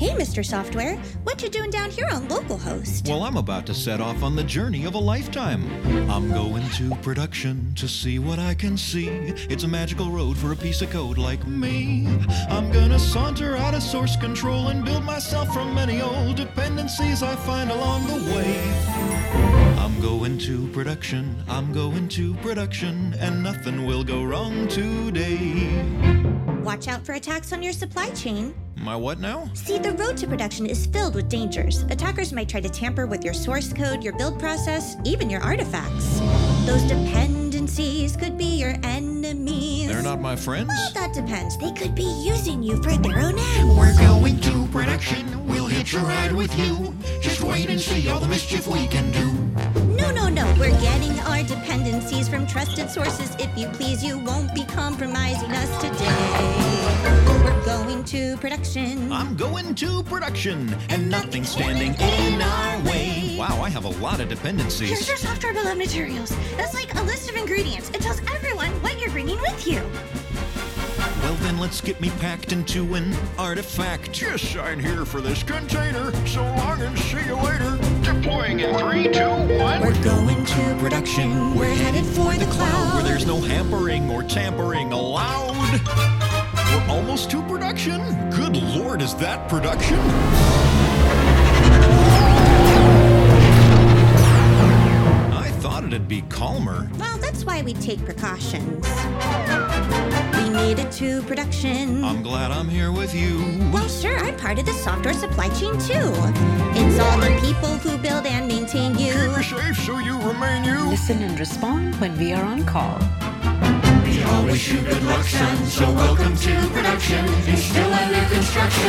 Hey, Mr. Software, what you doing down here on localhost? Well, I'm about to set off on the journey of a lifetime. I'm going to production to see what I can see. It's a magical road for a piece of code like me. I'm gonna saunter out of source control and build myself from many old dependencies I find along the way. I'm going to production, and nothing will go wrong today. Watch out for attacks on your supply chain. My what now? See, the road to production is filled with dangers. Attackers might try to tamper with your source code, your build process, even your artifacts. Those dependencies could be your enemies. They're not my friends? Well, that depends. They could be using you for their own ends. We're going to production, we'll hitch a ride with you. Just wait and see all the mischief we can do. No, we're getting our dependencies from trusted sources. If you please, you won't be compromising us today. We're going to production. I'm going to production, and nothing's standing in our way. Wow, I have a lot of dependencies. Here's your software bill of materials. That's like a list of ingredients. It tells everyone what you're bringing with you. Well then, let's get me packed into an artifact. Just sign here for this container. So long and see you later. Deploying in 3, 2, 1. We're going to production. We're headed for the cloud. Where there's no hampering or tampering allowed. We're almost to production. Good Lord, is that production? I thought it'd be calmer. Well, that's why we take precautions. We made it to production. I'm glad I'm here with you. Well, sure, I'm part of the software supply chain, too. It's all the people who build and maintain you. Keep it safe so you remain you. Listen and respond when we are on call. We always shoot good luck, son, so welcome to production. It's still under construction.